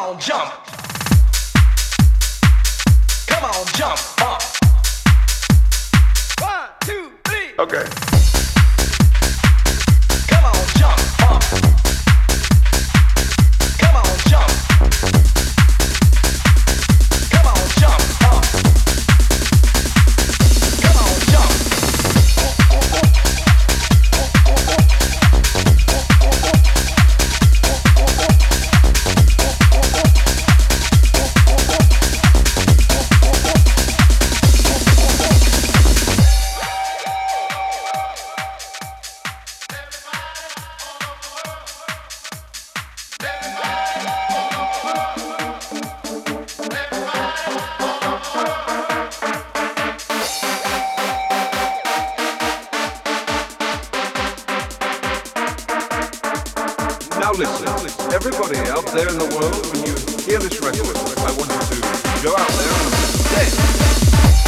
on, jump. Come on, jump up. 1, 2, 3. Okay. Come on, jump up. Come on, jump. Come on, jump up. Come on, jump. Now listen, everybody out there in the world, when you hear this record, I want you to go out there and dance.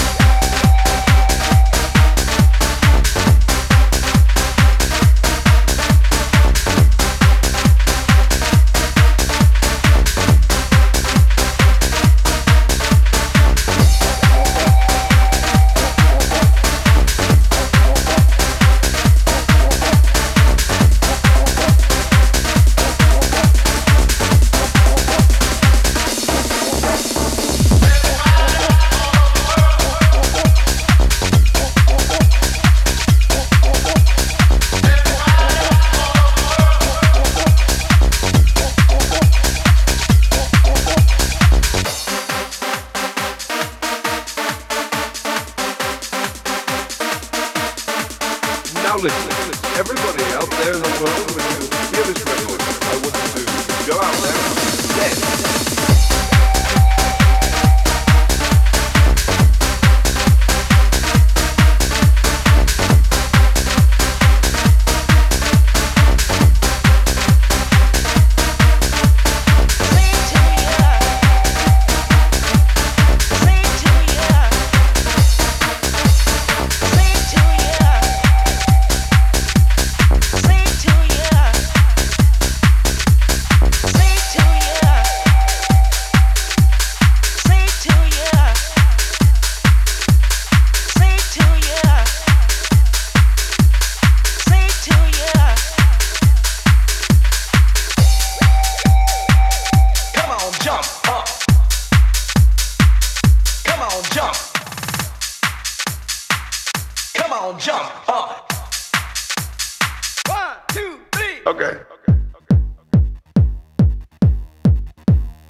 Now listen, everybody out there in the world, when you hear this record, I want you to go out there and dance. Come on, jump up. 1, 2, 3. Okay.